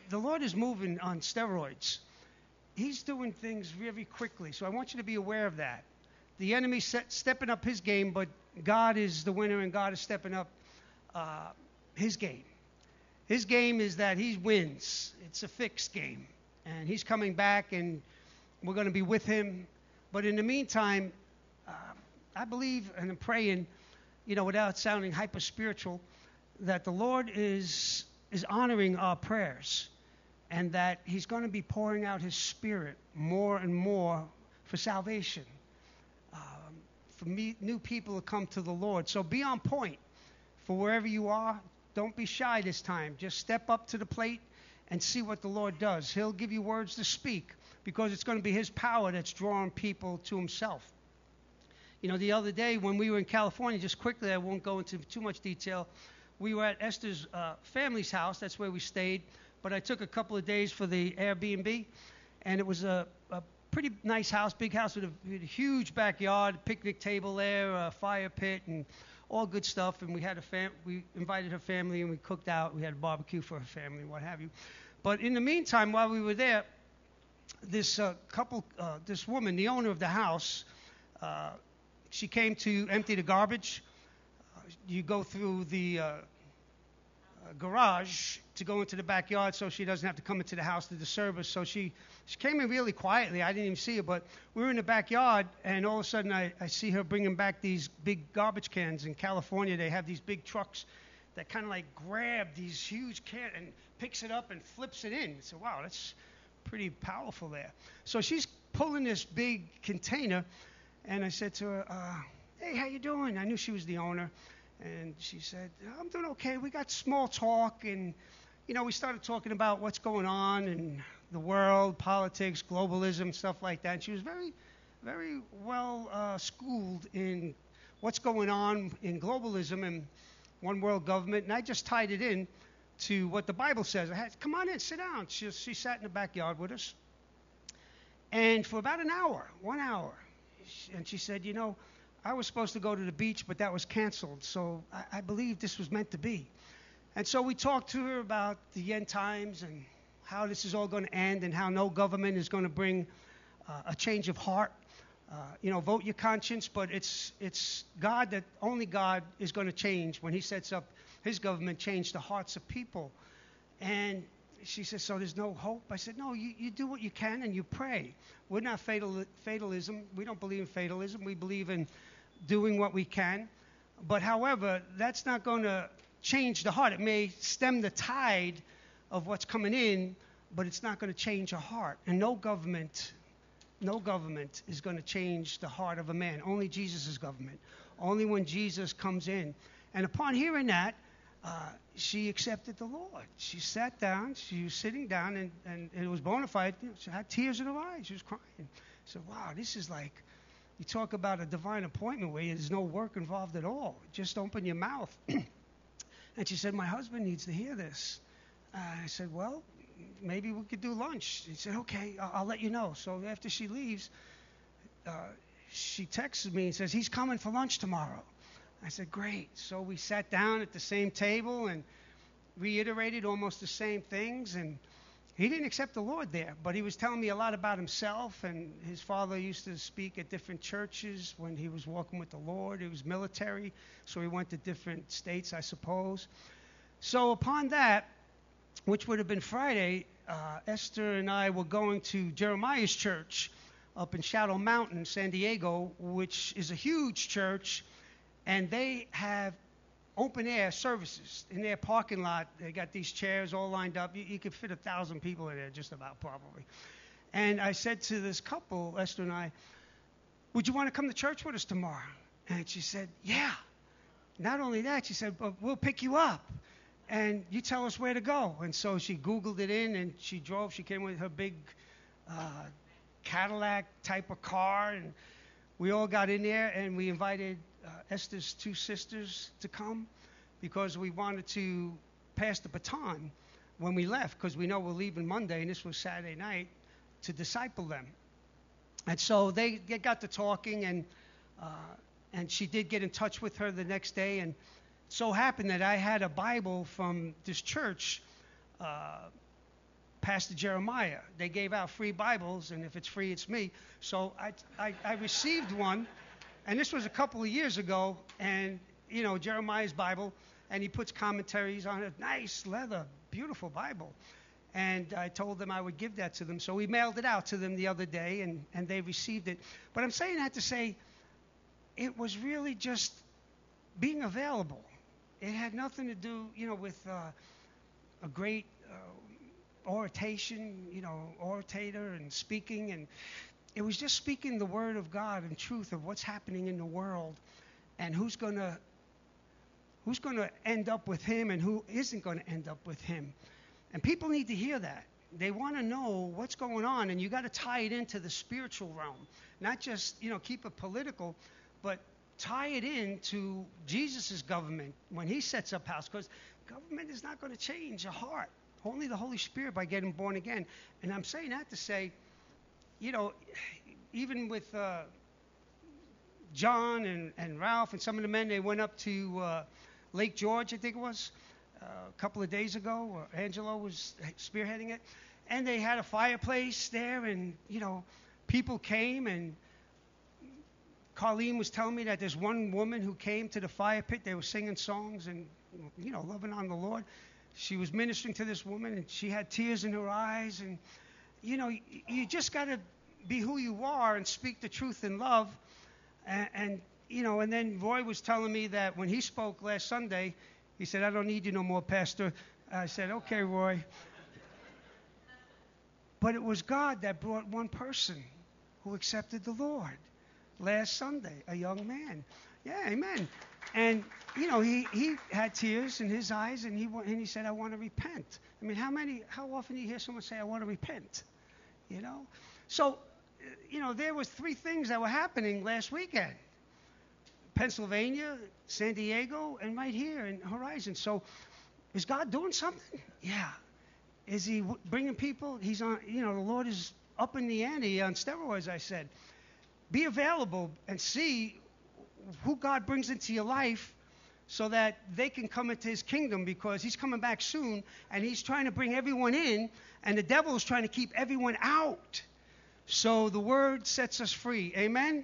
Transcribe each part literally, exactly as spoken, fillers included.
the Lord is moving on steroids. He's doing things very quickly, so I want you to be aware of that. The enemy's set, stepping up his game, but God is the winner, and God is stepping up uh, his game. His game is that he wins. It's a fixed game, and he's coming back, and we're going to be with him. But in the meantime, uh, I believe and I'm praying, you know, without sounding hyper-spiritual, that the Lord is is honoring our prayers, and that he's going to be pouring out his Spirit more and more for salvation, um, for me, new people to come to the Lord. So be on point for wherever you are. Don't be shy this time. Just step up to the plate and see what the Lord does. He'll give you words to speak, because it's going to be his power that's drawing people to himself. You know, the other day when we were in California, just quickly, I won't go into too much detail, we were at Esther's uh, family's house. That's where we stayed. But I took a couple of days for the Airbnb, and it was a, a pretty nice house, big house with a, with a huge backyard, picnic table there, a fire pit, and all good stuff. And we had a fam- we invited her family, and we cooked out. We had a barbecue for her family, what have you. But in the meantime, while we were there, this uh, couple, uh, this woman, the owner of the house, uh, she came to empty the garbage. You go through the uh, uh, garage to go into the backyard, so she doesn't have to come into the house to the service. So she, she came in really quietly. I didn't even see her, but we were in the backyard, and all of a sudden I, I see her bringing back these big garbage cans. In California, they have these big trucks that kind of like grab these huge cans and picks it up and flips it in. So, wow, that's pretty powerful there. So she's pulling this big container, and I said to her, uh, hey, how you doing? I knew she was the owner. And she said, I'm doing okay. We got small talk, and, you know, we started talking about what's going on in the world, politics, globalism, stuff like that. And she was very, very well uh, schooled in what's going on in globalism and one world government. And I just tied it in to what the Bible says. I had, come on in, sit down. She, she sat in the backyard with us. And for about an hour, one hour, and she said, you know, I was supposed to go to the beach, but that was canceled. So I, I believe this was meant to be. And so we talked to her about the end times and how this is all going to end, and how no government is going to bring uh, a change of heart. Uh, you know, vote your conscience, but it's it's God, that only God is going to change when he sets up his government, change the hearts of people. And she said, so there's no hope? I said, no, you, you do what you can and you pray. We're not fatal, fatalism. We don't believe in fatalism. We believe in doing what we can. But however, that's not going to change the heart. It may stem the tide of what's coming in, but it's not going to change a heart. And no government, no government is going to change the heart of a man. Only Jesus' government. Only when Jesus comes in. And upon hearing that, uh, she accepted the Lord. She sat down. She was sitting down, and, and it was bona fide. She had tears in her eyes. She was crying. I said, wow, this is like, you talk about a divine appointment where there's no work involved at all. Just open your mouth. And she said, my husband needs to hear this. Uh, I said, well, maybe we could do lunch. He said, okay, I'll, I'll let you know. So after she leaves, uh, she texted me and says, he's coming for lunch tomorrow. I said, great. So we sat down at the same table and reiterated almost the same things. And he didn't accept the Lord there, but he was telling me a lot about himself. And his father used to speak at different churches when he was walking with the Lord. He was military, so he went to different states, I suppose. So upon that, which would have been Friday, uh, Esther and I were going to Jeremiah's church up in Shadow Mountain, San Diego, which is a huge church. And they have open air services in their parking lot. They got these chairs all lined up. You, you could fit a thousand people in there, just about, probably. And I said to this couple, Esther and I, would you want to come to church with us tomorrow? And she said, yeah. Not only that, she said, but we'll pick you up. And you tell us where to go. And so she Googled it in, and she drove. She came with her big uh, Cadillac type of car. And we all got in there, and we invited Uh, Esther's two sisters to come, because we wanted to pass the baton when we left, because we know we're leaving Monday, and this was Saturday night, to disciple them. And so they, they got to talking, and uh, and she did get in touch with her the next day. And it so happened that I had a Bible from this church uh, Pastor Jeremiah. They gave out free Bibles, and if it's free, it's me. So I, I, I received one, and this was a couple of years ago, and, you know, Jeremiah's Bible, and he puts commentaries on it. Nice leather, beautiful Bible. And I told them I would give that to them. So we mailed it out to them the other day, and, and they received it. But I'm saying that to say it was really just being available. It had nothing to do, you know, with uh, a great uh, oration, you know, orator and speaking. And it was just speaking the word of God and truth of what's happening in the world and who's going to who's going to end up with him and who isn't going to end up with him. And people need to hear that. They want to know what's going on, and you got to tie it into the spiritual realm. Not just, you know, keep it political, but tie it into Jesus' government when he sets up house, because government is not going to change a heart. Only the Holy Spirit by getting born again. And I'm saying that to say, you know, even with uh, John and, and Ralph and some of the men, they went up to uh, Lake George, I think it was, uh, a couple of days ago. Or Angelo was spearheading it. And they had a fireplace there, and, you know, people came, and Carlene was telling me that there's one woman who came to the fire pit. They were singing songs and, you know, loving on the Lord. She was ministering to this woman, and she had tears in her eyes. And, you know, you, you just got to be who you are and speak the truth in love. And, and, you know, and then Roy was telling me that when he spoke last Sunday, he said, "I don't need you no more, Pastor." I said, "Okay, Roy." But it was God that brought one person who accepted the Lord last Sunday, a young man. Yeah, amen. And, you know, he, he had tears in his eyes, and he and he said, "I want to repent." I mean, how many, how often do you hear someone say, "I want to repent"? You know? So, you know, there was three things that were happening last weekend. Pennsylvania, San Diego, and right here in Horizon. So, is God doing something? Yeah. Is he w- bringing people? He's on, you know, the Lord is up in the ante on steroids, I said. Be available and see who God brings into your life so that they can come into his kingdom, because he's coming back soon, and he's trying to bring everyone in, and the devil is trying to keep everyone out. So the word sets us free. Amen?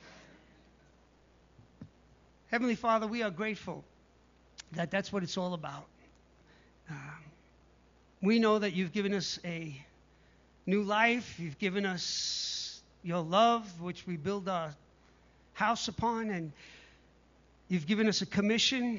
Heavenly Father, we are grateful that that's what it's all about. Um, we know that you've given us a new life. You've given us your love, which we build our house upon, and you've given us a commission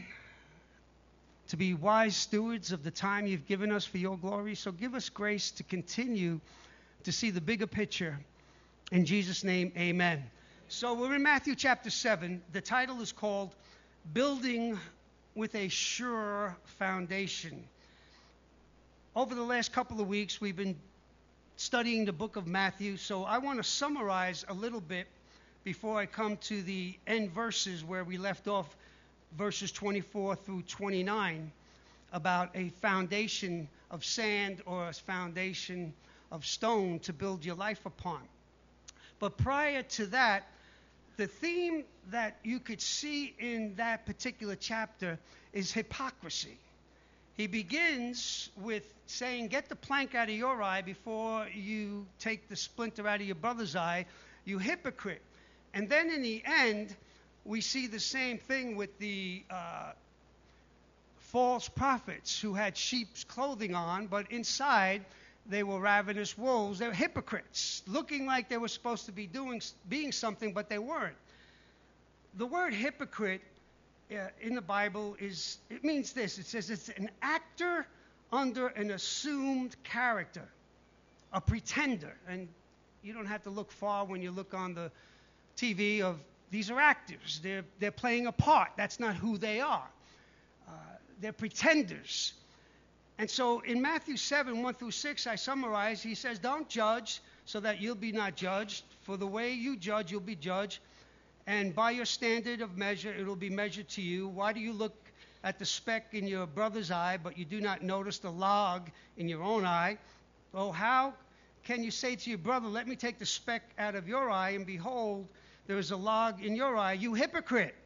to be wise stewards of the time you've given us for your glory. So give us grace to continue to see the bigger picture. In Jesus' name, amen. So we're in Matthew chapter seven. The title is called Building with a Sure Foundation. Over the last couple of weeks, we've been studying the book of Matthew, so I want to summarize a little bit before I come to the end verses where we left off, verses twenty-four through twenty-nine, about a foundation of sand or a foundation of stone to build your life upon. But prior to that, the theme that you could see in that particular chapter is hypocrisy. He begins with saying, "Get the plank out of your eye before you take the splinter out of your brother's eye, you hypocrite." And then in the end, we see the same thing with the uh, false prophets who had sheep's clothing on, but inside they were ravenous wolves. They were hypocrites, looking like they were supposed to be doing, being something, but they weren't. The word hypocrite uh, in the Bible is, it means this. It says it's an actor under an assumed character, a pretender. And you don't have to look far when you look on the T V of, these are actors. They're, they're playing a part. That's not who they are. Uh, they're pretenders. And so in Matthew seven, one through six, I summarize, he says, "Don't judge so that you'll be not judged. For the way you judge, you'll be judged. And by your standard of measure, it will be measured to you. Why do you look at the speck in your brother's eye, but you do not notice the log in your own eye? Oh, how can you say to your brother, 'Let me take the speck out of your eye,' and behold, there is a log in your eye? You hypocrite!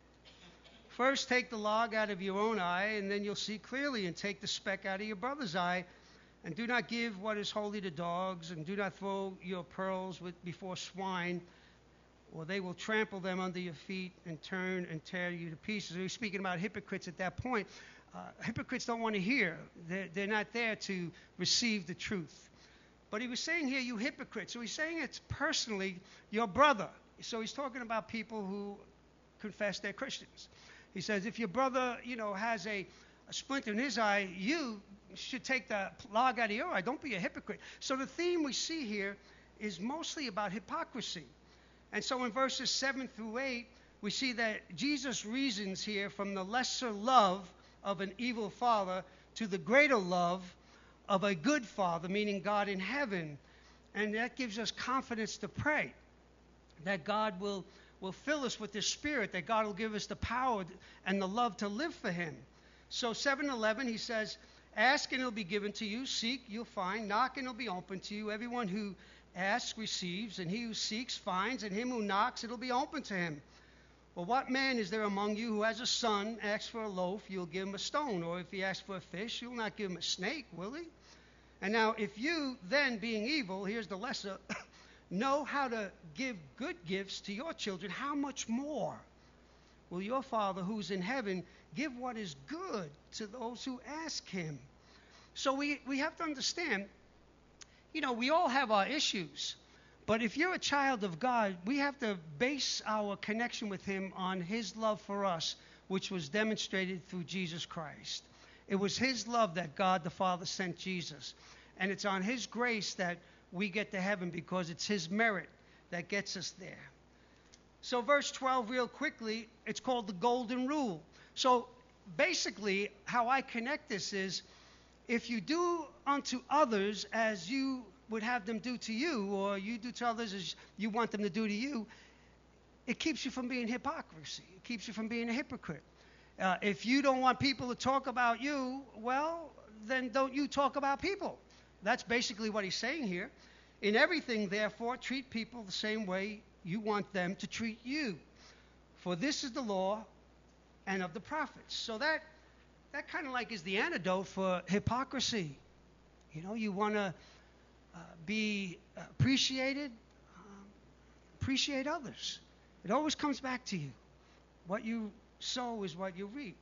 First take the log out of your own eye, and then you'll see clearly, and take the speck out of your brother's eye. And do not give what is holy to dogs, and do not throw your pearls with, before swine, or they will trample them under your feet and turn and tear you to pieces. He was speaking about hypocrites at that point. Uh, hypocrites don't want to hear. They're, they're not there to receive the truth. But he was saying here, you hypocrites. So he's saying it's personally your brother. So he's talking about people who confess they're Christians. He says, if your brother, you know, has a, a splinter in his eye, you should take the log out of your eye. Don't be a hypocrite. So the theme we see here is mostly about hypocrisy. And so in verses seven through eight, we see that Jesus reasons here from the lesser love of an evil father to the greater love of a good father, meaning God in heaven. And that gives us confidence to pray, that God will, will fill us with His Spirit, that God will give us the power and the love to live for Him. So seven eleven, he says, ask and it'll be given to you. Seek, you'll find. Knock and it'll be open to you. Everyone who asks receives, and he who seeks finds, and him who knocks it'll be open to him. Well, what man is there among you who has a son, asks for a loaf, you'll give him a stone? Or if he asks for a fish, you'll not give him a snake, will he? And now, if you then, being evil, here's the lesser, know how to give good gifts to your children, how much more will your Father who's in heaven give what is good to those who ask Him? So we, we have to understand, you know, we all have our issues. But if you're a child of God, we have to base our connection with Him on His love for us, which was demonstrated through Jesus Christ. It was His love that God the Father sent Jesus. And it's on His grace that we get to heaven, because it's His merit that gets us there. So verse twelve, real quickly, it's called the golden rule. So basically, how I connect this is, if you do unto others as you would have them do to you, or you do to others as you want them to do to you, it keeps you from being hypocrisy. It keeps you from being a hypocrite. Uh, if you don't want people to talk about you, well, then don't you talk about people. That's basically what he's saying here. In everything, therefore, treat people the same way you want them to treat you. For this is the law and of the prophets. So that that kind of like is the antidote for hypocrisy. You know, you want to uh, be appreciated, um, appreciate others. It always comes back to you. What you sow is what you reap.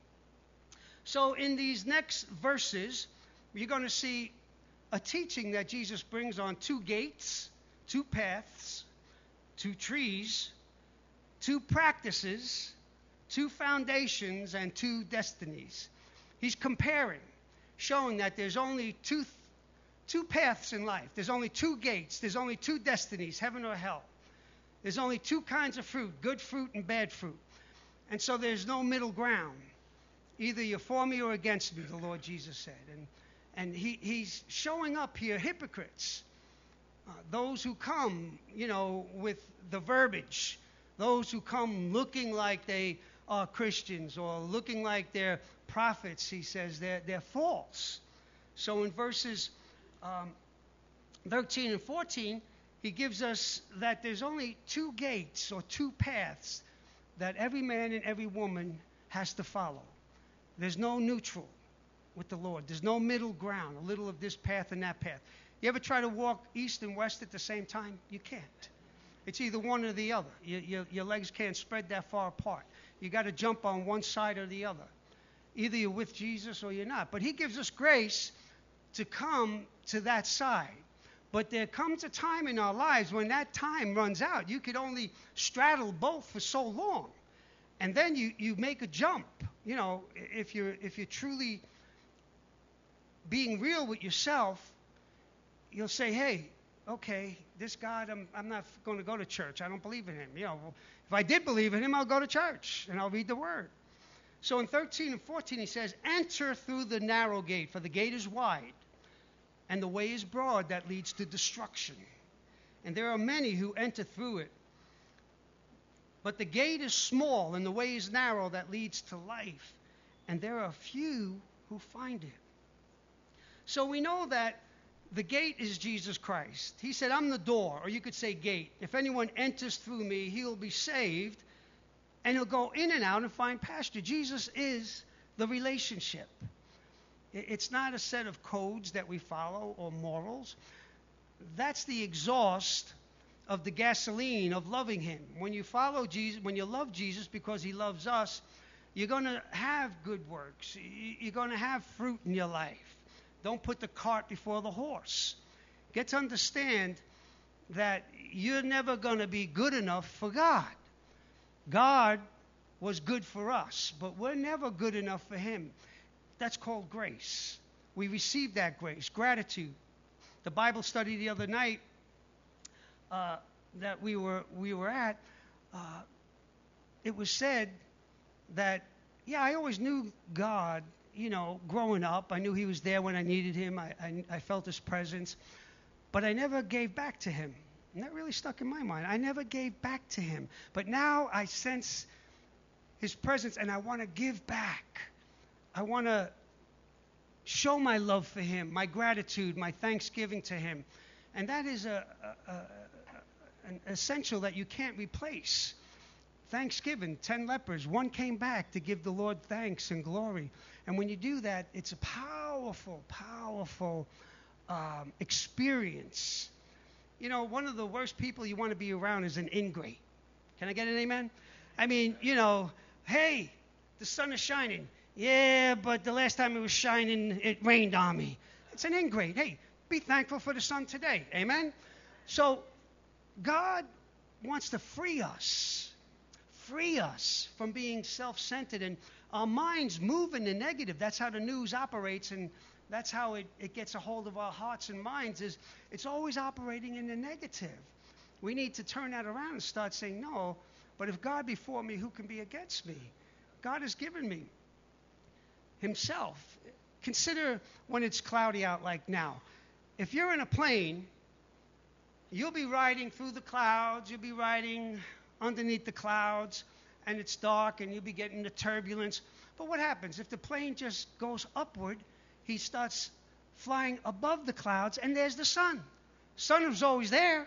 So in these next verses, you're going to see a teaching that Jesus brings on two gates, two paths, two trees, two practices, two foundations, and two destinies. He's comparing, showing that there's only two, two paths in life. There's only two gates. There's only two destinies, heaven or hell. There's only two kinds of fruit, good fruit and bad fruit. And so there's no middle ground. Either you're for me or against me, the Lord Jesus said. And and he, he's showing up here hypocrites. Uh, those who come, you know, with the verbiage. Those who come looking like they are Christians or looking like they're prophets, he says, they're, they're false. So in verses um, thirteen and fourteen, he gives us that there's only two gates or two paths that every man and every woman has to follow. There's no neutral with the Lord. There's no middle ground, a little of this path and that path. You ever try to walk east and west at the same time? You can't. It's either one or the other. You, you, your legs can't spread that far apart. You got to jump on one side or the other. Either you're with Jesus or you're not. But he gives us grace to come to that side. But there comes a time in our lives when that time runs out. You could only straddle both for so long. And then you, you make a jump. You know, if you're if you're truly being real with yourself, you'll say, hey, okay, this God, I'm I'm not going to go to church. I don't believe in him. You know, if I did believe in him, I'll go to church and I'll read the word. So in thirteen and fourteen, he says, enter through the narrow gate, for the gate is wide, and the way is broad that leads to destruction. And there are many who enter through it. But the gate is small, and the way is narrow that leads to life. And there are few who find it. So we know that the gate is Jesus Christ. He said, I'm the door, or you could say gate. If anyone enters through me, he'll be saved, and he'll go in and out and find pasture. Jesus is the relationship. It's not a set of codes that we follow or morals. That's the exhaust of the gasoline of loving him. When you follow Jesus, when you love Jesus because he loves us, you're going to have good works. You're going to have fruit in your life. Don't put the cart before the horse. Get to understand that you're never going to be good enough for God. God was good for us, but we're never good enough for him. That's called grace. We receive that grace, gratitude. The Bible study the other night uh, that we were we were at, uh, it was said that, yeah, I always knew God, you know, growing up. I knew he was there when I needed him. I, I, I felt his presence, but I never gave back to him. And that really stuck in my mind. I never gave back to him. But now I sense his presence, and I want to give back. I want to show my love for him, my gratitude, my thanksgiving to him. And that is a, a, a, an essential that you can't replace. Thanksgiving, ten lepers, one came back to give the Lord thanks and glory. And when you do that, it's a powerful, powerful um, experience. You know, one of the worst people you want to be around is an ingrate. Can I get an amen? I mean, you know, hey, the sun is shining. Yeah, but the last time it was shining, it rained on me. It's an ingrate. Hey, be thankful for the sun today. Amen? So God wants to free us. Free us from being self-centered. And our minds move in the negative. That's how the news operates, and that's how it, it gets a hold of our hearts and minds, is it's always operating in the negative. We need to turn that around and start saying, no, but if God be for me, who can be against me? God has given me himself. Consider when it's cloudy out like now. If you're in a plane, you'll be riding through the clouds, you'll be riding underneath the clouds, and it's dark, and you'll be getting the turbulence. But what happens? If the plane just goes upward, he starts flying above the clouds, and there's the sun. Sun was always there.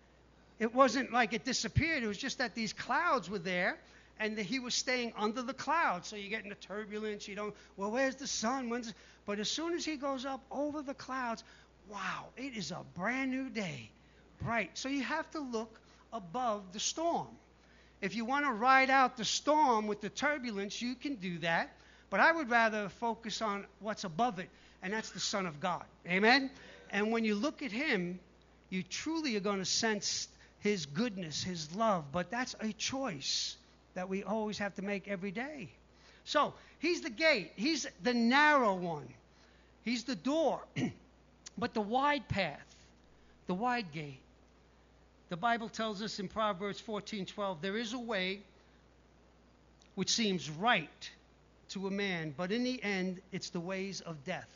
It wasn't like it disappeared. It was just that these clouds were there, and that he was staying under the clouds. So you're getting the turbulence. You don't, well, where's the sun? When's? But as soon as he goes up over the clouds, wow, it is a brand new day, bright. So you have to look above the storm. If you want to ride out the storm with the turbulence, you can do that. But I would rather focus on what's above it, and that's the Son of God. Amen? And when you look at him, you truly are going to sense his goodness, his love. But that's a choice that we always have to make every day. So he's the gate. He's the narrow one. He's the door. But the wide path, the wide gate. The Bible tells us in Proverbs fourteen twelve, there is a way which seems right to a man, but in the end, it's the ways of death.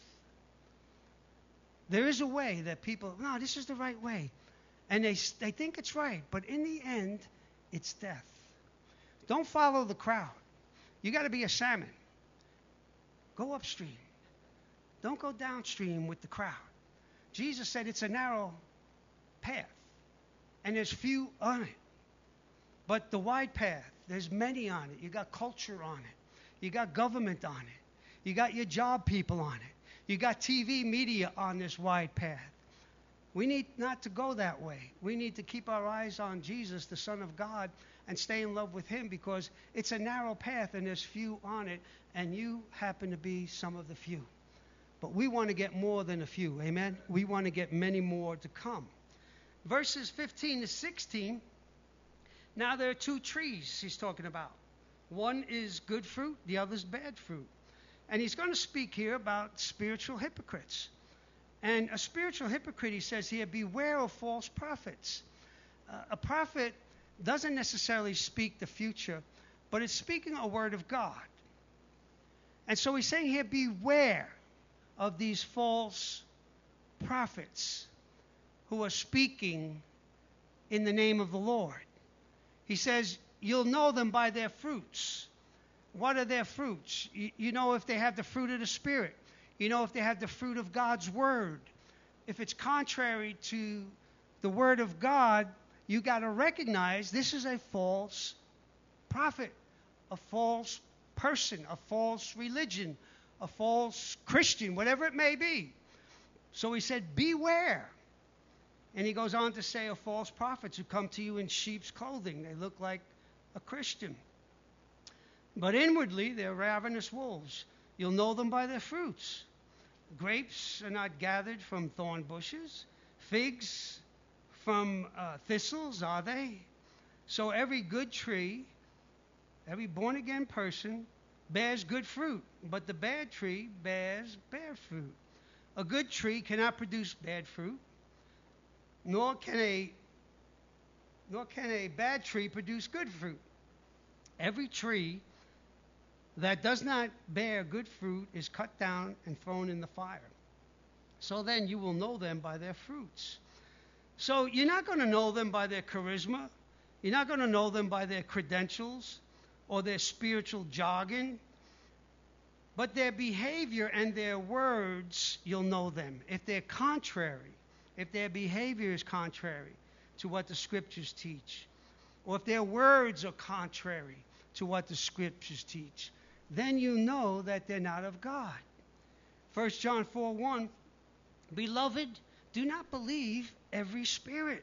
There is a way that people, no, this is the right way. And they, they think it's right, but in the end, it's death. Don't follow the crowd. You got to be a salmon. Go upstream. Don't go downstream with the crowd. Jesus said it's a narrow path, and there's few on it. But the wide path, there's many on it. You got culture on it. You got government on it. You got your job people on it. You got T V media on this wide path. We need not to go that way. We need to keep our eyes on Jesus, the Son of God, and stay in love with him, because it's a narrow path and there's few on it, and you happen to be some of the few. But we want to get more than a few, amen? We want to get many more to come. Verses fifteen to sixteen, now there are two trees he's talking about. One is good fruit, the other is bad fruit. And he's going to speak here about spiritual hypocrites. And a spiritual hypocrite, he says here, beware of false prophets. Uh, a prophet doesn't necessarily speak the future, but it's speaking a word of God. And so he's saying here, beware of these false prophets who are speaking in the name of the Lord. He says, you'll know them by their fruits. What are their fruits? You, you know if they have the fruit of the Spirit. You know if they have the fruit of God's Word. If it's contrary to the Word of God, you got to recognize this is a false prophet, a false person, a false religion, a false Christian, whatever it may be. So he said, beware. And he goes on to say of false prophets who come to you in sheep's clothing. They look like a Christian, but inwardly they're ravenous wolves. You'll know them by their fruits. Grapes are not gathered from thorn bushes. Figs from uh, thistles, are they? So every good tree, every born-again person bears good fruit, but the bad tree bears bad fruit. A good tree cannot produce bad fruit, nor can a nor can a bad tree produce good fruit. Every tree that does not bear good fruit is cut down and thrown in the fire. So then you will know them by their fruits. So you're not going to know them by their charisma. You're not going to know them by their credentials or their spiritual jargon. But their behavior and their words, you'll know them. If they're contrary, if their behavior is contrary to what the scriptures teach, or if their words are contrary to what the scriptures teach, then you know that they're not of God. First John four one, Beloved, do not believe every spirit,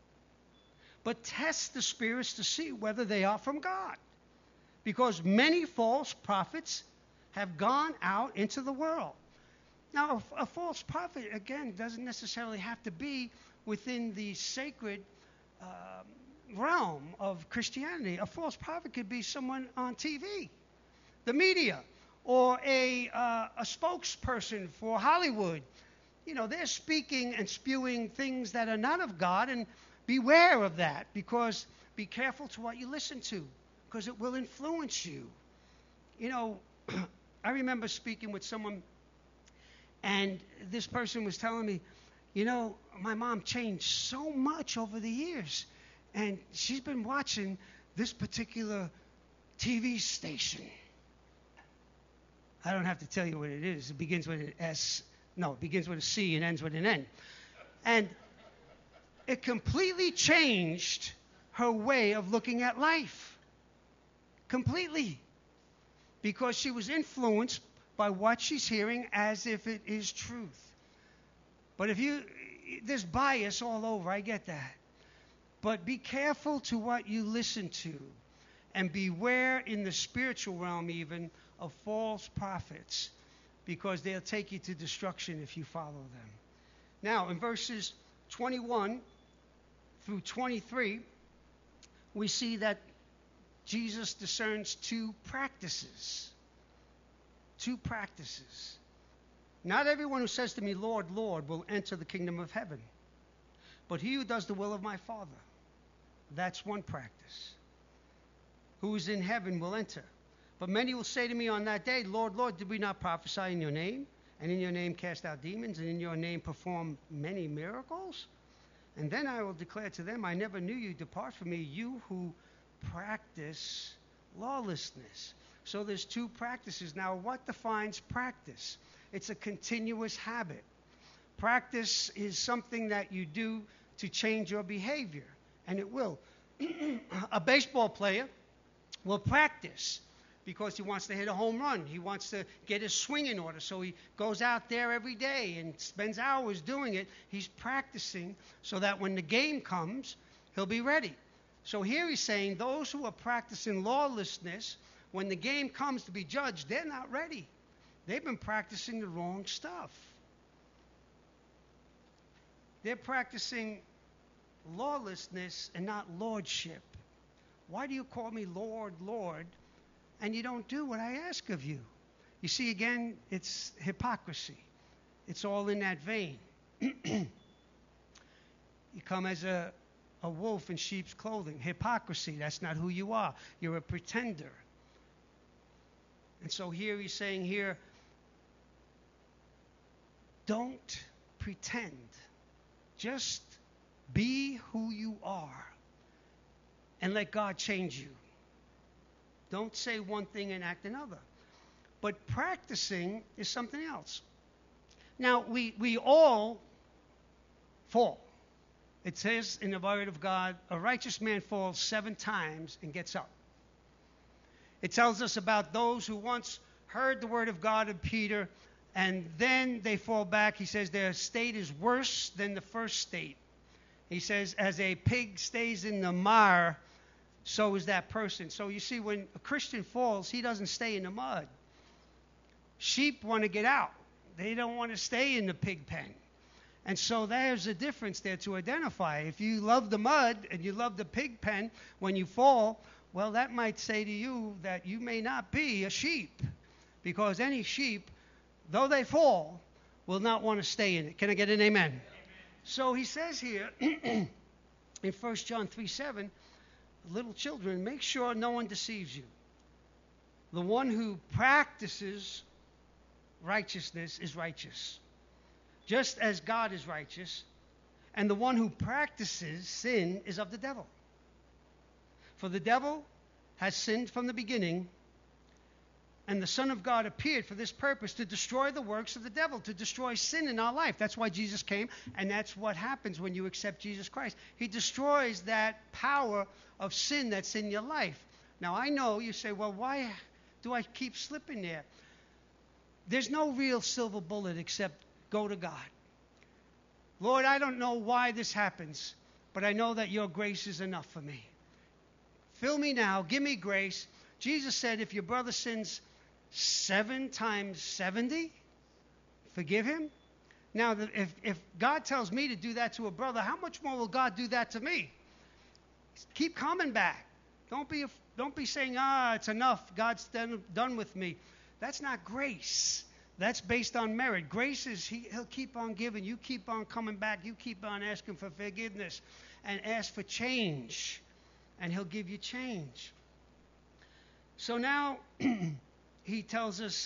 but test the spirits to see whether they are from God. Because many false prophets have gone out into the world. Now, a, a false prophet, again, doesn't necessarily have to be within the sacred uh, realm of Christianity. A false prophet could be someone on T V, the media, or a, uh, a spokesperson for Hollywood. You know, they're speaking and spewing things that are not of God, and beware of that, because be careful to what you listen to, because it will influence you. You know, I remember speaking with someone, and this person was telling me, you know, my mom changed so much over the years, and she's been watching this particular T V station. I don't have to tell you what it is. It begins with an S. No, it begins with a C and ends with an N. And it completely changed her way of looking at life. Completely. Because she was influenced by what she's hearing as if it is truth. But if you, there's bias all over, I get that. But be careful to what you listen to. And beware in the spiritual realm even of false prophets, because they'll take you to destruction if you follow them. Now, in verses twenty-one through twenty-three, we see that Jesus discerns two practices. Two practices. Not everyone who says to me, Lord, Lord, will enter the kingdom of heaven, but he who does the will of my Father. That's one practice. Who is in heaven will enter. But many will say to me on that day, Lord, Lord, did we not prophesy in your name, and in your name cast out demons, and in your name perform many miracles? And then I will declare to them, I never knew you. Depart from me, you who practice lawlessness. So there's two practices. Now, what defines practice? It's a continuous habit. Practice is something that you do to change your behavior, and it will. A baseball player will practice because he wants to hit a home run. He wants to get his swing in order. So he goes out there every day and spends hours doing it. He's practicing so that when the game comes, he'll be ready. So here he's saying those who are practicing lawlessness, when the game comes to be judged, they're not ready. They've been practicing the wrong stuff. They're practicing lawlessness and not lordship. Why do you call me Lord, Lord, and you don't do what I ask of you? You see, again, it's hypocrisy. It's all in that vein. You come as a, a wolf in sheep's clothing. Hypocrisy, that's not who you are. You're a pretender. And so here he's saying here, don't pretend. Just be who you are and let God change you. Don't say one thing and act another. But practicing is something else. Now, we, we all fall. It says in the Word of God, a righteous man falls seven times and gets up. It tells us about those who once heard the word of God of Peter, and then they fall back. He says their state is worse than the first state. He says, as a pig stays in the mire, so is that person. So you see, when a Christian falls, he doesn't stay in the mud. Sheep want to get out. They don't want to stay in the pig pen. And so there's a difference there to identify. If you love the mud and you love the pig pen, when you fall, well, that might say to you that you may not be a sheep, because any sheep, though they fall, will not want to stay in it. Can I get an amen? Amen. So he says here in First John three seven, little children, make sure no one deceives you. The one who practices righteousness is righteous, just as God is righteous, and the one who practices sin is of the devil. For the devil has sinned from the beginning, and the Son of God appeared for this purpose, to destroy the works of the devil, to destroy sin in our life. That's why Jesus came, and that's what happens when you accept Jesus Christ. He destroys that power of sin that's in your life. Now, I know you say, well, why do I keep slipping there? There's no real silver bullet except go to God. Lord, I don't know why this happens, but I know that your grace is enough for me. Fill me now. Give me grace. Jesus said, if your brother sins seven times seventy, forgive him. Now, if, if God tells me to do that to a brother, how much more will God do that to me? Keep coming back. Don't be, don't be saying, ah, it's enough. God's done, done with me. That's not grace. That's based on merit. Grace is he, he'll keep on giving. You keep on coming back. You keep on asking for forgiveness and ask for change, and he'll give you change. So now he tells us,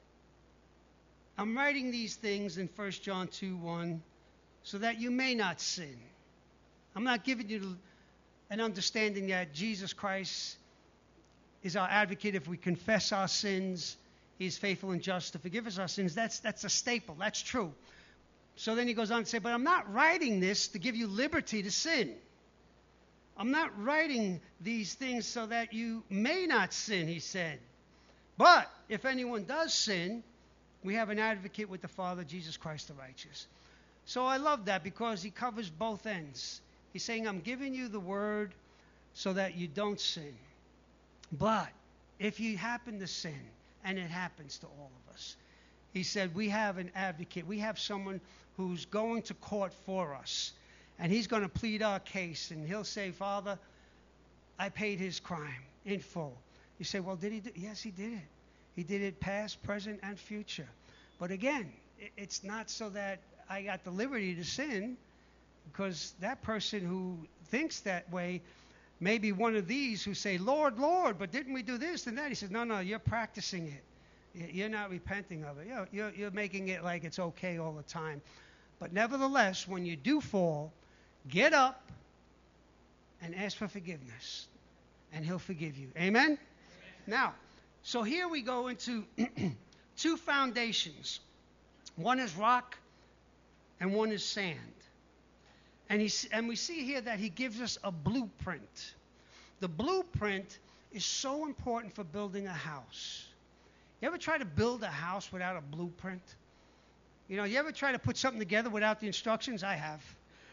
I'm writing these things in First John two one so that you may not sin. I'm not giving you an understanding that Jesus Christ is our advocate. If we confess our sins, he's faithful and just to forgive us our sins. That's, that's a staple. That's true. So then he goes on to say, but I'm not writing this to give you liberty to sin. I'm not writing these things so that you may not sin, he said. But if anyone does sin, we have an advocate with the Father, Jesus Christ the righteous. So I love that because he covers both ends. He's saying, I'm giving you the word so that you don't sin. But if you happen to sin, and it happens to all of us, he said, we have an advocate. We have someone who's going to court for us. And he's going to plead our case, and he'll say, Father, I paid his crime in full. You say, well, did he do? Yes, he did it. He did it past, present, and future. But again, it's not so that I got the liberty to sin, because that person who thinks that way may be one of these who say, Lord, Lord, but didn't we do this and that? He says, no, no, you're practicing it. You're not repenting of it. You're, you're, you're making it like it's okay all the time. But nevertheless, when you do fall, get up and ask for forgiveness, and he'll forgive you. Amen? Amen. Now, so here we go into two foundations. One is rock, and one is sand. And, he, and we see here that he gives us a blueprint. The blueprint is so important for building a house. You ever try to build a house without a blueprint? You know, you ever try to put something together without the instructions? I have.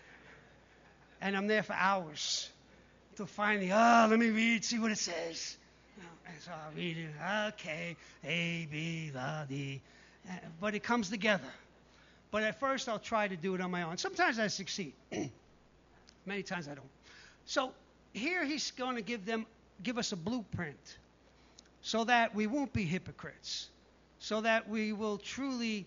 And I'm there for hours until finally, oh, let me read, see what it says. And so I read it. Okay, A, B, la, D. But it comes together. But at first, I'll try to do it on my own. Sometimes I succeed. Many times I don't. So here he's going to give them, give us a blueprint so that we won't be hypocrites, so that we will truly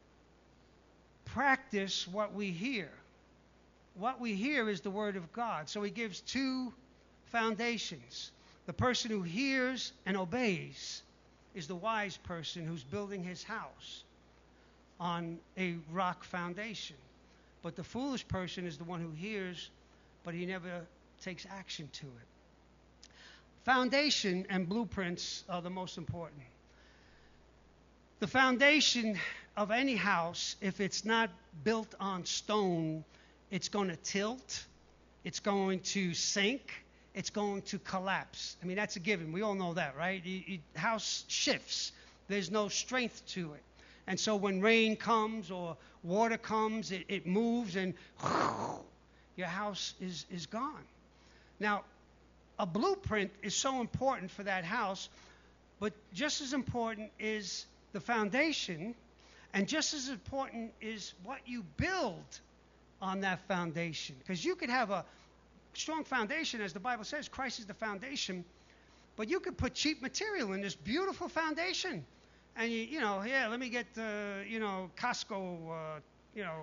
practice what we hear. What we hear is the Word of God. So he gives two foundations. The person who hears and obeys is the wise person who's building his house on a rock foundation. But the foolish person is the one who hears, but he never takes action to it. Foundation and blueprints are the most important. The foundation of any house, if it's not built on stone, it's going to tilt, it's going to sink, it's going to collapse. I mean, that's a given. We all know that, right? You, you, house shifts. There's no strength to it. And so when rain comes or water comes, it, it moves and your house is, is gone. Now, a blueprint is so important for that house, but just as important is the foundation, and just as important is what you build on that foundation. Because you could have a strong foundation, as the Bible says, Christ is the foundation, but you could put cheap material in this beautiful foundation. And, you, you know, yeah, let me get, uh, you know, Costco, uh, you know,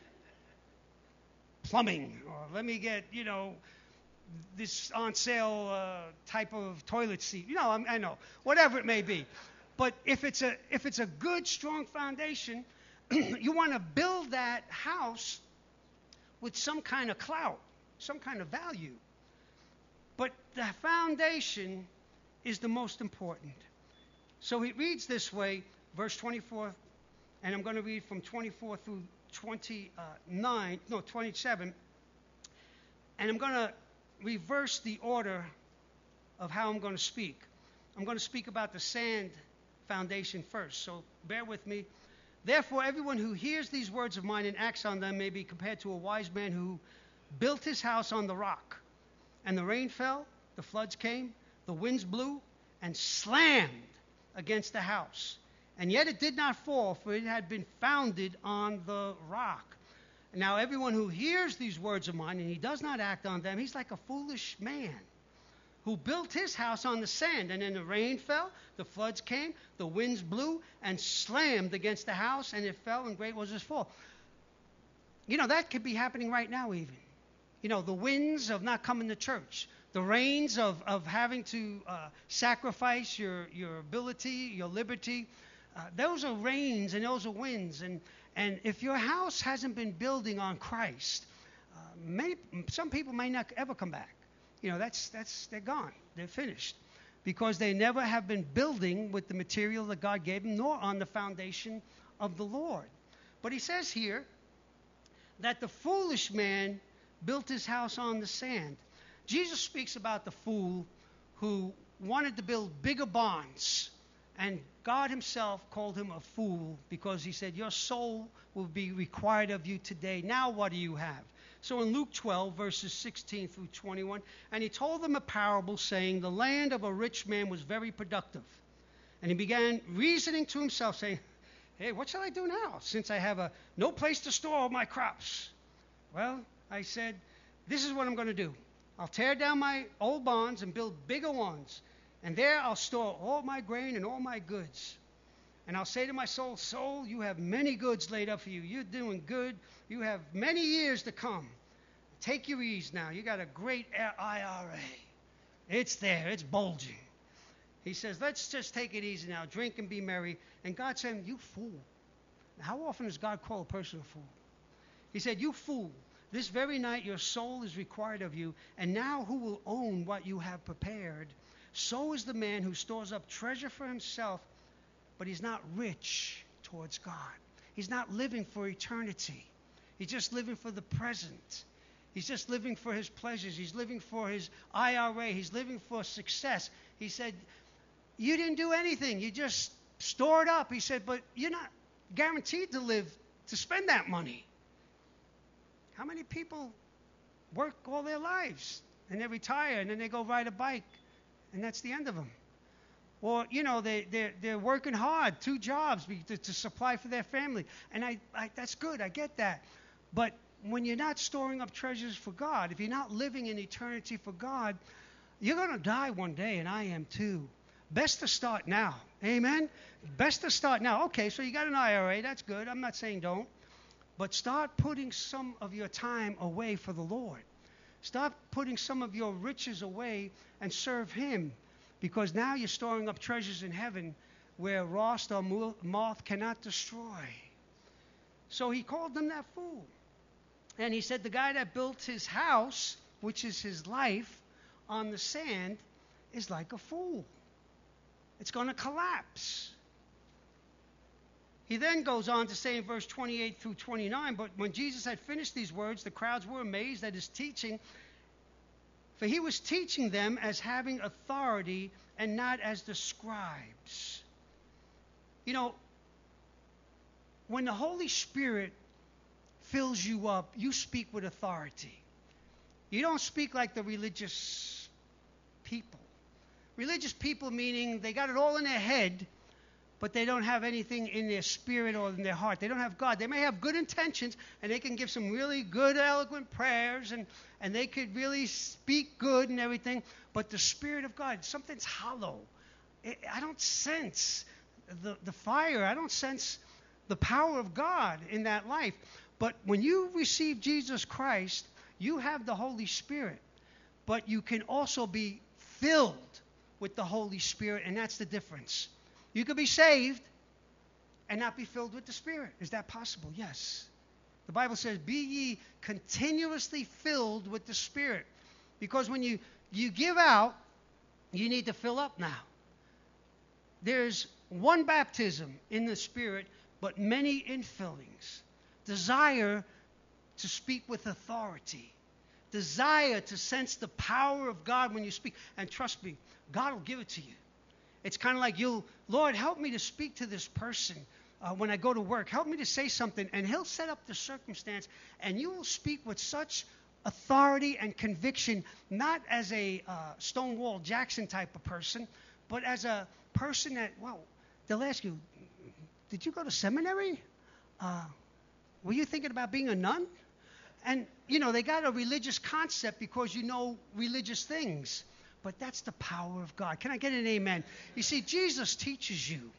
plumbing, or let me get, you know, this on sale uh, type of toilet seat. You know, I, I know, whatever it may be. But if it's a if it's a good, strong foundation, you want to build that house with some kind of clout, some kind of value. But the foundation is the most important. So it reads this way, verse twenty-four, and I'm going to read from twenty-four through twenty-nine, no, twenty-seven, and I'm going to reverse the order of how I'm going to speak. I'm going to speak about the sand foundation first, so bear with me. Therefore, everyone who hears these words of mine and acts on them may be compared to a wise man who built his house on the rock. And the rain fell, the floods came, the winds blew, and slammed against the house. And yet it did not fall, for it had been founded on the rock. Now everyone who hears these words of mine and he does not act on them, he's like a foolish man who built his house on the sand. And then the rain fell, the floods came, the winds blew and slammed against the house, and it fell, and great was its fall. You know, that could be happening right now even. You know, the winds of not coming to church, the rains of, of having to uh, sacrifice your, your ability, your liberty. Uh, those are rains and those are winds. And, and if your house hasn't been building on Christ, uh, many, some people may not ever come back. You know, that's, that's, they're gone. They're finished. Because they never have been building with the material that God gave them, nor on the foundation of the Lord. But he says here that the foolish man built his house on the sand. Jesus speaks about the fool who wanted to build bigger barns. And God himself called him a fool because he said, your soul will be required of you today. Now what do you have? So in Luke twelve, verses sixteen through twenty-one, and he told them a parable saying, the land of a rich man was very productive. And he began reasoning to himself, saying, hey, what shall I do now, since I have a, no place to store all my crops? Well, I said, this is what I'm going to do. I'll tear down my old barns and build bigger ones. And there I'll store all my grain and all my goods. And I'll say to my soul, soul, you have many goods laid up for you. You're doing good. You have many years to come. Take your ease now. You got a great I R A. It's there. It's bulging. He says, let's just take it easy now. Drink and be merry. And God said, you fool. How often does God call a person a fool? He said, you fool. This very night your soul is required of you. And now who will own what you have prepared? So is the man who stores up treasure for himself, but he's not rich towards God. He's not living for eternity. He's just living for the present. He's just living for his pleasures. He's living for his I R A. He's living for success. He said, you didn't do anything. You just stored up. He said, but you're not guaranteed to live to spend that money. How many people work all their lives and they retire and then they go ride a bike and that's the end of them? Or, you know, they, they're, they're working hard, two jobs to, to supply for their family. And I, I, that's good, I get that. But when you're not storing up treasures for God, if you're not living in eternity for God, you're going to die one day, and I am too. Best to start now. Amen? Best to start now. Okay, so you got an I R A, that's good. I'm not saying don't. But start putting some of your time away for the Lord. Start putting some of your riches away and serve him. Because now you're storing up treasures in heaven where rust or moth cannot destroy. So he called them that fool. And he said the guy that built his house, which is his life, on the sand is like a fool. It's going to collapse. He then goes on to say in verse twenty-eight through twenty-nine, but when Jesus had finished these words, the crowds were amazed at his teaching, for he was teaching them as having authority and not as the scribes. You know, when the Holy Spirit fills you up, you speak with authority. You don't speak like the religious people. Religious people meaning they got it all in their head, but they don't have anything in their spirit or in their heart. They don't have God. They may have good intentions, and they can give some really good, eloquent prayers, and, and they could really speak good and everything, but the Spirit of God, something's hollow. It, I don't sense the, the fire. I don't sense the power of God in that life. But when you receive Jesus Christ, you have the Holy Spirit, but you can also be filled with the Holy Spirit, and that's the difference. You could be saved and not be filled with the Spirit. Is that possible? Yes. The Bible says, be ye continuously filled with the Spirit. Because when you, you give out, you need to fill up now. There's one baptism in the Spirit, but many infillings. Desire to speak with authority. Desire to sense the power of God when you speak. And trust me, God will give it to you. It's kind of like you'll, Lord, help me to speak to this person uh, when I go to work. Help me to say something. And he'll set up the circumstance, and you will speak with such authority and conviction, not as a uh, Stonewall Jackson type of person, but as a person that, well, they'll ask you, did you go to seminary? Uh, were you thinking about being a nun? And, you know, they got a religious concept because you know religious things. But that's the power of God. Can I get an amen? You see, Jesus teaches you.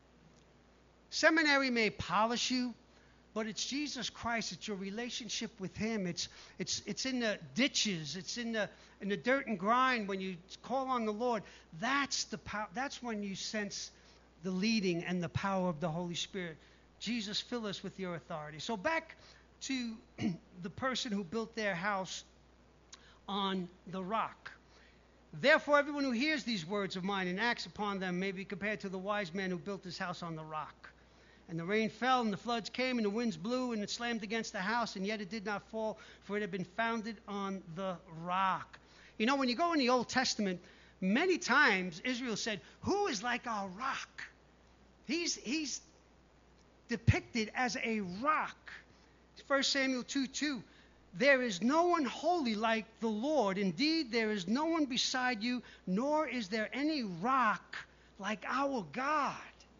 Seminary may polish you, but it's Jesus Christ. It's your relationship with him. It's it's it's in the ditches. It's in the in the dirt and grind when you call on the Lord. That's the power. That's when you sense the leading and the power of the Holy Spirit. Jesus, fill us with your authority. So back to the person who built their house on the rock. Therefore, everyone who hears these words of mine and acts upon them may be compared to the wise man who built his house on the rock. And the rain fell, and the floods came, and the winds blew, and it slammed against the house, and yet it did not fall, for it had been founded on the rock. You know, when you go in the Old Testament, many times Israel said, who is like our rock? He's, he's depicted as a rock. First Samuel two two. There is no one holy like the Lord. Indeed, there is no one beside you, nor is there any rock like our God.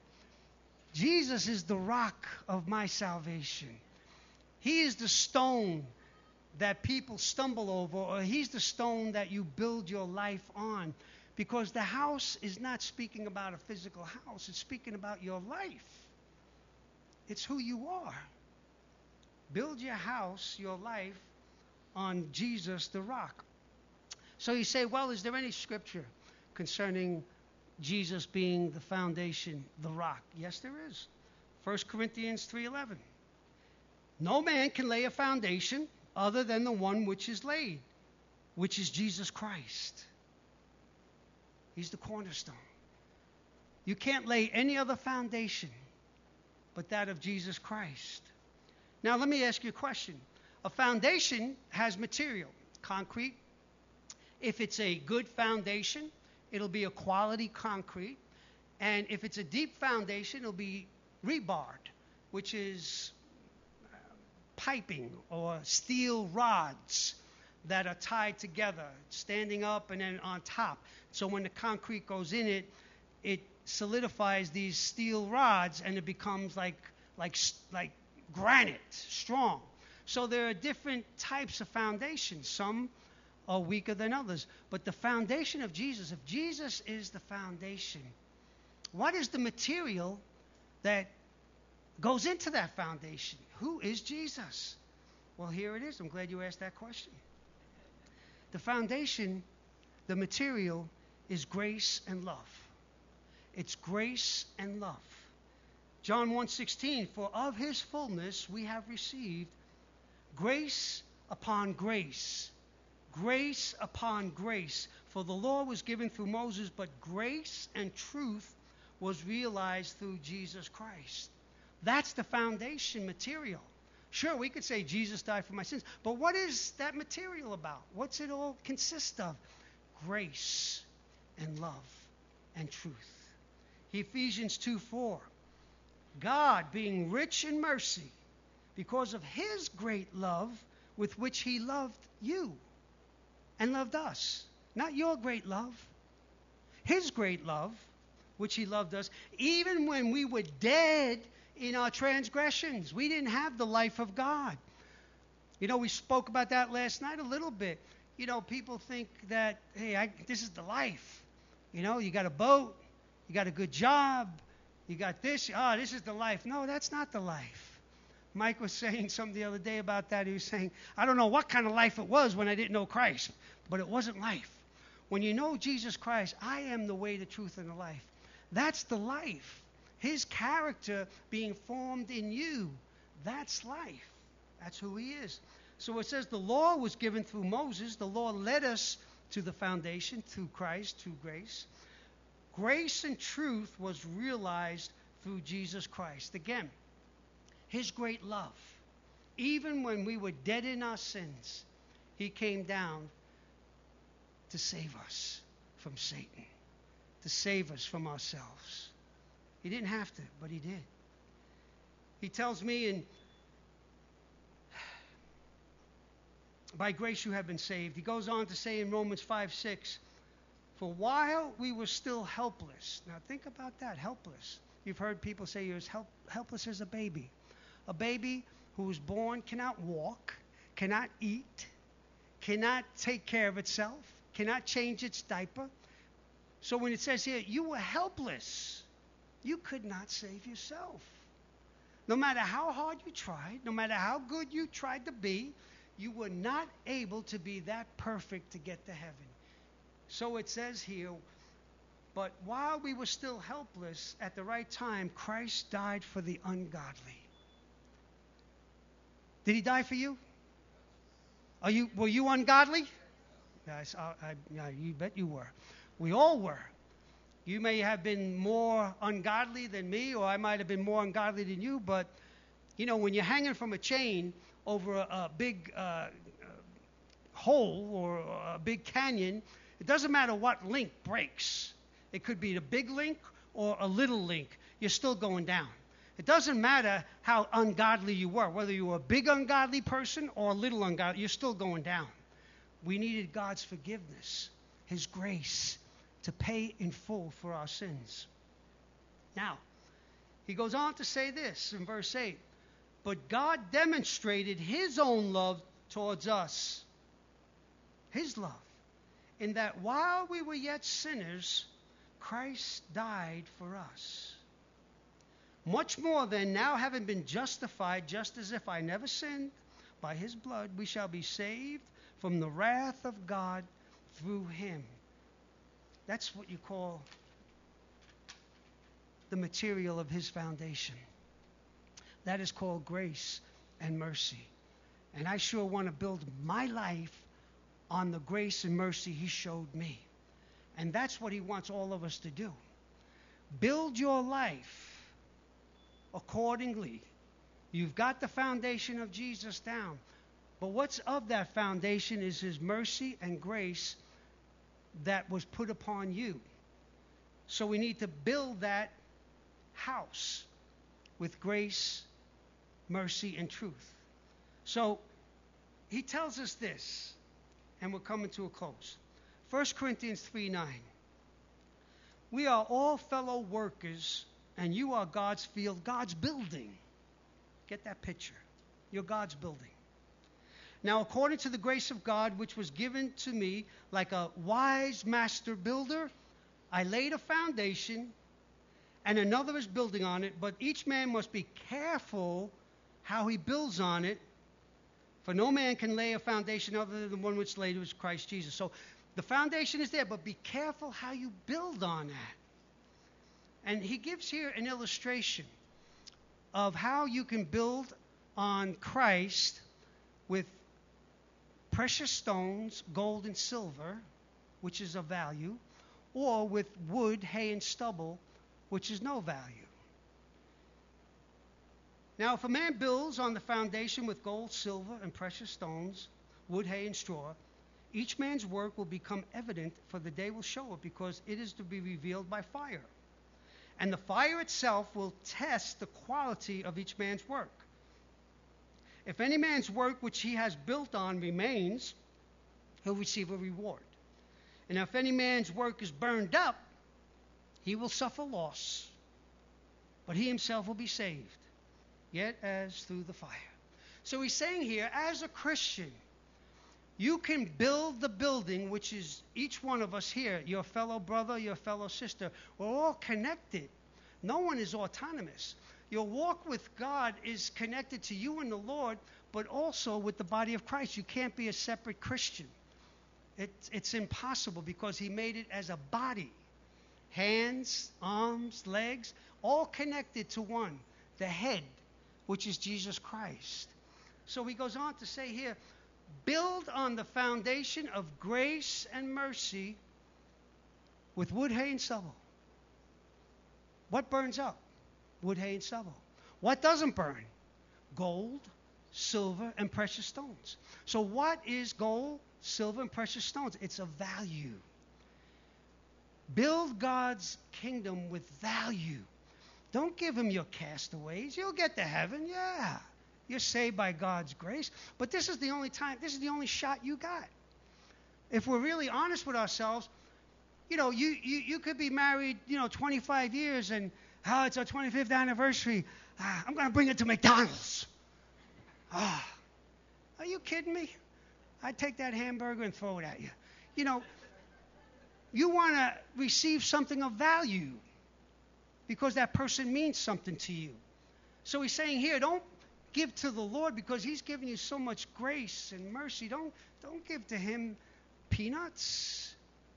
Jesus is the rock of my salvation. He is the stone that people stumble over, or he's the stone that you build your life on. Because the house is not speaking about a physical house. It's speaking about your life. It's who you are. Build your house, your life, on Jesus the rock. So you say, well, is there any scripture concerning Jesus being the foundation, the rock? Yes, there is. First Corinthians three eleven. No man can lay a foundation other than the one which is laid, which is Jesus Christ. He's the cornerstone. You can't lay any other foundation but that of Jesus Christ. Now, let me ask you a question. A foundation has material, concrete. If it's a good foundation, it'll be a quality concrete. And if it's a deep foundation, it'll be rebarred, which is uh, piping or steel rods that are tied together, standing up and then on top. So when the concrete goes in it, it solidifies these steel rods, and it becomes like like like granite, strong. So there are different types of foundations. Some are weaker than others. But the foundation of Jesus, if Jesus is the foundation, what is the material that goes into that foundation? Who is Jesus? Well, here it is. I'm glad you asked that question. The foundation, the material, is grace and love. It's grace and love. John one sixteen, for of his fullness we have received grace upon grace, grace upon grace. For the law was given through Moses, but grace and truth was realized through Jesus Christ. That's the foundation material. Sure, we could say Jesus died for my sins, but what is that material about? What's it all consist of? Grace and love and truth. Ephesians two four. God, being rich in mercy, because of his great love with which he loved you and loved us. Not your great love. His great love, which he loved us, even when we were dead in our transgressions. We didn't have the life of God. You know, we spoke about that last night a little bit. You know, people think that, hey, I, this is the life. You know, you got a boat, you got a good job, you got this. Oh, this is the life. No, that's not the life. Mike was saying something the other day about that. He was saying, I don't know what kind of life it was when I didn't know Christ, but it wasn't life. When you know Jesus Christ, I am the way, the truth, and the life. That's the life. His character being formed in you. That's life. That's who he is. So it says the law was given through Moses. The law led us to the foundation through Christ, through grace. Grace and truth was realized through Jesus Christ. Again, his great love. Even when we were dead in our sins, he came down to save us from Satan, to save us from ourselves. He didn't have to, but he did. He tells me in by grace you have been saved. He goes on to say in Romans five six, for while we were still helpless. Now think about that, helpless. You've heard people say you're as help, helpless as a baby. A baby who was born cannot walk, cannot eat, cannot take care of itself, cannot change its diaper. So when it says here, you were helpless, you could not save yourself. No matter how hard you tried, no matter how good you tried to be, you were not able to be that perfect to get to heaven. So it says here, but while we were still helpless, at the right time, Christ died for the ungodly. Did he die for you? Are you were you ungodly? Yes, I, I, yeah, you bet you were. We all were. You may have been more ungodly than me, or I might have been more ungodly than you, but, you know, when you're hanging from a chain over a, a big uh, hole or a big canyon, it doesn't matter what link breaks. It could be the big link or a little link. You're still going down. It doesn't matter how ungodly you were, whether you were a big ungodly person or a little ungodly, you're still going down. We needed God's forgiveness, his grace, to pay in full for our sins. Now, he goes on to say this in verse eight, but God demonstrated his own love towards us, his love, in that while we were yet sinners, Christ died for us. Much more then, now having been justified, just as if I never sinned, by his blood we shall be saved from the wrath of God through him. That's what you call the material of his foundation. That is called grace and mercy. And I sure want to build my life on the grace and mercy he showed me. And that's what he wants all of us to do. Build your life accordingly. You've got the foundation of Jesus down. But what's of that foundation is his mercy and grace that was put upon you. So we need to build that house with grace, mercy, and truth. So he tells us this, and we're coming to a close. First Corinthians three nine. We are all fellow workers, and you are God's field, God's building. Get that picture. You're God's building. Now, according to the grace of God, which was given to me like a wise master builder, I laid a foundation, and another is building on it, but each man must be careful how he builds on it, for no man can lay a foundation other than the one which laid was Christ Jesus. So the foundation is there, but be careful how you build on that. And he gives here an illustration of how you can build on Christ with precious stones, gold and silver, which is of value, or with wood, hay, and stubble, which is no value. Now, if a man builds on the foundation with gold, silver, and precious stones, wood, hay, and straw, each man's work will become evident, for the day will show it, because it is to be revealed by fire. And the fire itself will test the quality of each man's work. If any man's work which he has built on remains, he'll receive a reward. And if any man's work is burned up, he will suffer loss, but he himself will be saved, yet as through the fire. So he's saying here, as a Christian, you can build the building, which is each one of us here, your fellow brother, your fellow sister. We're all connected. No one is autonomous. Your walk with God is connected to you and the Lord, but also with the body of Christ. You can't be a separate Christian. It's, it's impossible because he made it as a body. Hands, arms, legs, all connected to one, the head, which is Jesus Christ. So he goes on to say here, build on the foundation of grace and mercy with wood, hay, and stubble. What burns up? Wood, hay, and stubble. What doesn't burn? Gold, silver, and precious stones. So what is gold, silver, and precious stones? It's a value. Build God's kingdom with value. Don't give him your castaways. You'll get to heaven, yeah. You're saved by God's grace. But this is the only time, this is the only shot you got. If we're really honest with ourselves, you know, you, you, you could be married, you know, twenty-five years and, oh, it's our twenty-fifth anniversary. Ah, I'm going to bring it to McDonald's. Ah, are you kidding me? I'd take that hamburger and throw it at you. You know, you want to receive something of value because that person means something to you. So he's saying here, don't give to the Lord because he's given you so much grace and mercy. Don't, don't give to him peanuts.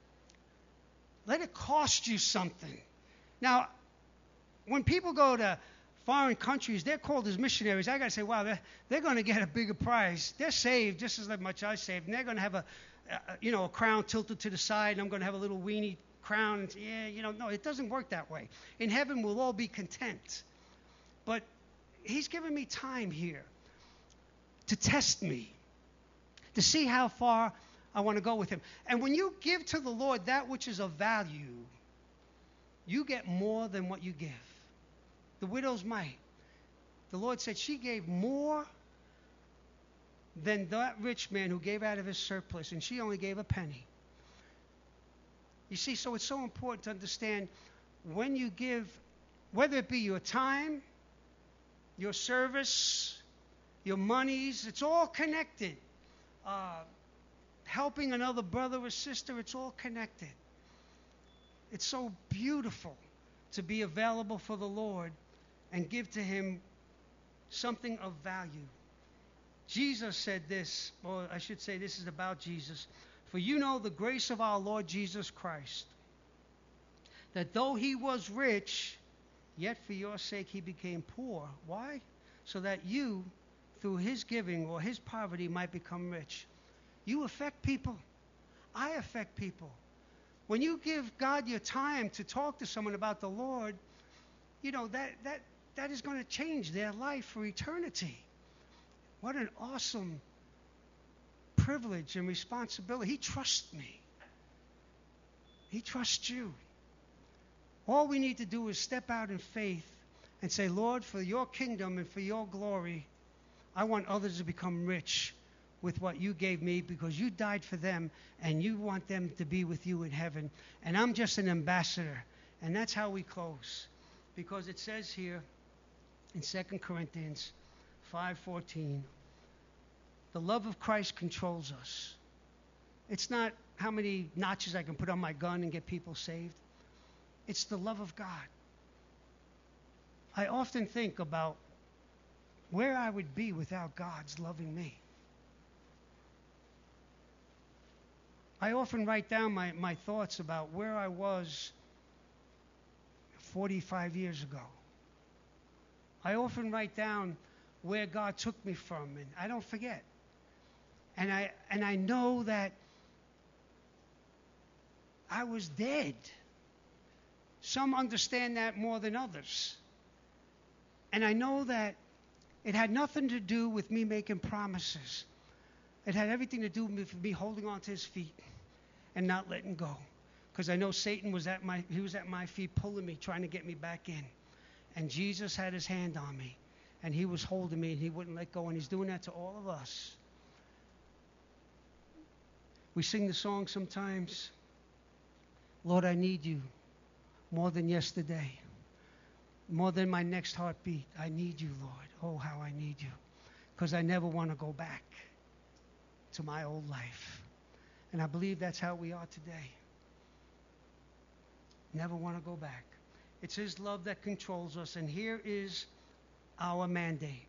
Let it cost you something. Now, when people go to foreign countries, they're called as missionaries. I got to say, wow, they're, they're going to get a bigger prize. They're saved just as much as I saved, and they're going to have a, a, you know, a crown tilted to the side, and I'm going to have a little weenie crown. And, yeah, you know, no, it doesn't work that way. In heaven, we'll all be content. But he's given me time here to test me, to see how far I want to go with him. And when you give to the Lord that which is of value, you get more than what you give. The widow's mite. The Lord said she gave more than that rich man who gave out of his surplus, and she only gave a penny. You see, so it's so important to understand when you give, whether it be your time, your service, your monies, it's all connected. Uh, helping another brother or sister, it's all connected. It's so beautiful to be available for the Lord and give to him something of value. Jesus said this, or I should say this is about Jesus. For you know the grace of our Lord Jesus Christ, that though he was rich, yet for your sake he became poor. Why? So that you, through his giving or his poverty, might become rich. You affect people. I affect people. When you give God your time to talk to someone about the Lord, you know, that, that, that is going to change their life for eternity. What an awesome privilege and responsibility. He trusts me. He trusts you. All we need to do is step out in faith and say, Lord, for your kingdom and for your glory, I want others to become rich with what you gave me because you died for them and you want them to be with you in heaven. And I'm just an ambassador. And that's how we close. Because it says here in Second Corinthians five fourteen, the love of Christ controls us. It's not how many notches I can put on my gun and get people saved. It's the love of God. I often think about where I would be without God's loving me. I often write down my, my thoughts about where I was forty-five years ago. I often write down where God took me from, and I don't forget. And I and I know that I was dead. Some understand that more than others. And I know that it had nothing to do with me making promises. It had everything to do with me holding on to his feet and not letting go. Because I know Satan was at my, he was at my feet pulling me, trying to get me back in. And Jesus had his hand on me. And he was holding me and he wouldn't let go. And he's doing that to all of us. We sing the song sometimes, Lord, I need you more than yesterday. More than my next heartbeat. I need you, Lord. Oh, how I need you. Because I never want to go back to my old life. And I believe that's how we are today. Never want to go back. It's his love that controls us. And here is our mandate.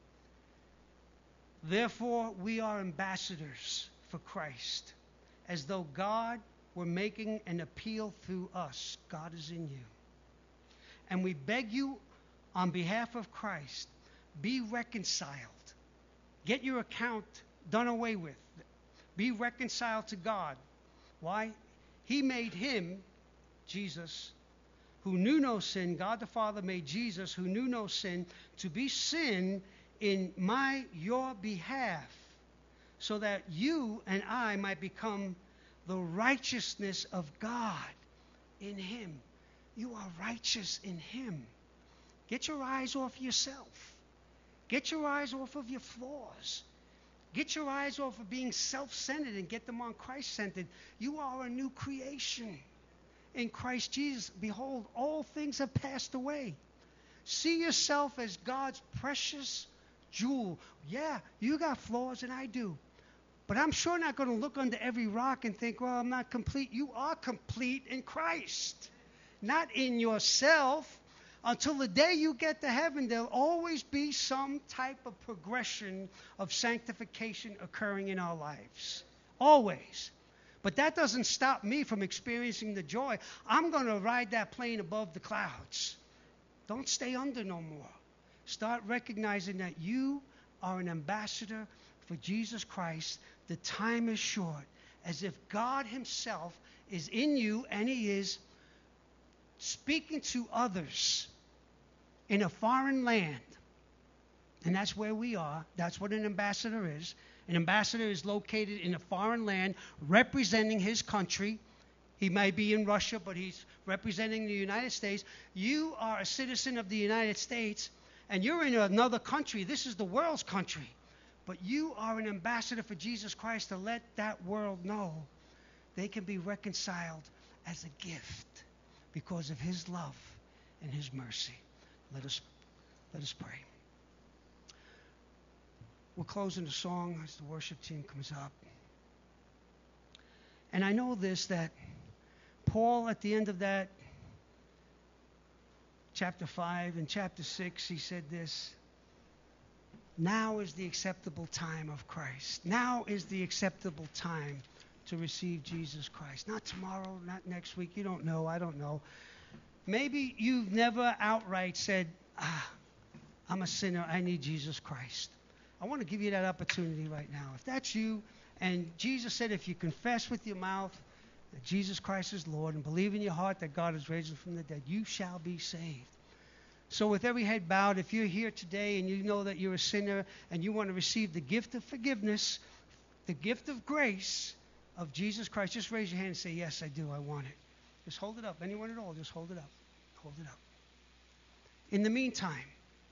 Therefore, we are ambassadors for Christ, as though God were making an appeal through us. God is in you. And we beg you, on behalf of Christ, be reconciled. Get your account done away with. Be reconciled to God. Why? He made him, Jesus, who knew no sin. God the Father made Jesus, who knew no sin, to be sin in my, your behalf, so that you and I might become the righteousness of God in him. You are righteous in him. Get your eyes off yourself. Get your eyes off of your flaws. Get your eyes off of being self-centered and get them on Christ-centered. You are a new creation in Christ Jesus. Behold, all things have passed away. See yourself as God's precious jewel. Yeah, you got flaws and I do. But I'm sure not going to look under every rock and think, well, I'm not complete. You are complete in Christ, not in yourself. Until the day you get to heaven, there'll always be some type of progression of sanctification occurring in our lives. Always. But that doesn't stop me from experiencing the joy. I'm going to ride that plane above the clouds. Don't stay under no more. Start recognizing that you are an ambassador for Jesus Christ. The time is short. As if God himself is in you and he is speaking to others in a foreign land. And that's where we are. That's what an ambassador is. An ambassador is located in a foreign land representing his country. He may be in Russia, but he's representing the United States. You are a citizen of the United States, and you're in another country. This is the world's country. But you are an ambassador for Jesus Christ to let that world know they can be reconciled as a gift because of his love and his mercy. Let us, let us pray. We'll close in a song as the worship team comes up. And I know this, that Paul, at the end of that, chapter five and chapter six, he said this: now is the acceptable time of Christ. Now is the acceptable time to receive Jesus Christ. Not tomorrow, not next week. You don't know. I don't know. Maybe you've never outright said, ah, I'm a sinner. I need Jesus Christ. I want to give you that opportunity right now. If that's you, and Jesus said if you confess with your mouth that Jesus Christ is Lord and believe in your heart that God has raised him from the dead, you shall be saved. So with every head bowed, if you're here today and you know that you're a sinner and you want to receive the gift of forgiveness, the gift of grace of Jesus Christ, just raise your hand and say, yes, I do. I want it. Just hold it up. Anyone at all, just hold it up. Hold it up. In the meantime,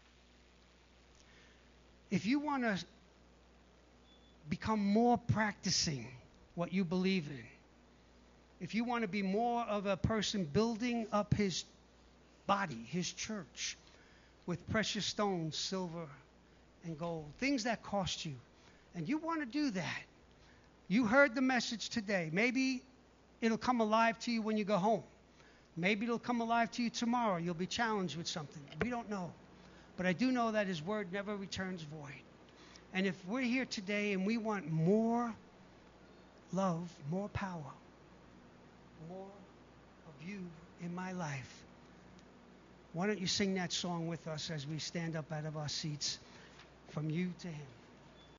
if you want to become more practicing what you believe in, if you want to be more of a person building up his body, his church, with precious stones, silver and gold, things that cost you, and you want to do that, you heard the message today. Maybe it'll come alive to you when you go home. Maybe it'll come alive to you tomorrow. You'll be challenged with something. We don't know. But I do know that his word never returns void. And if we're here today and we want more love, more power, more of you in my life, why don't you sing that song with us as we stand up out of our seats, from you to him.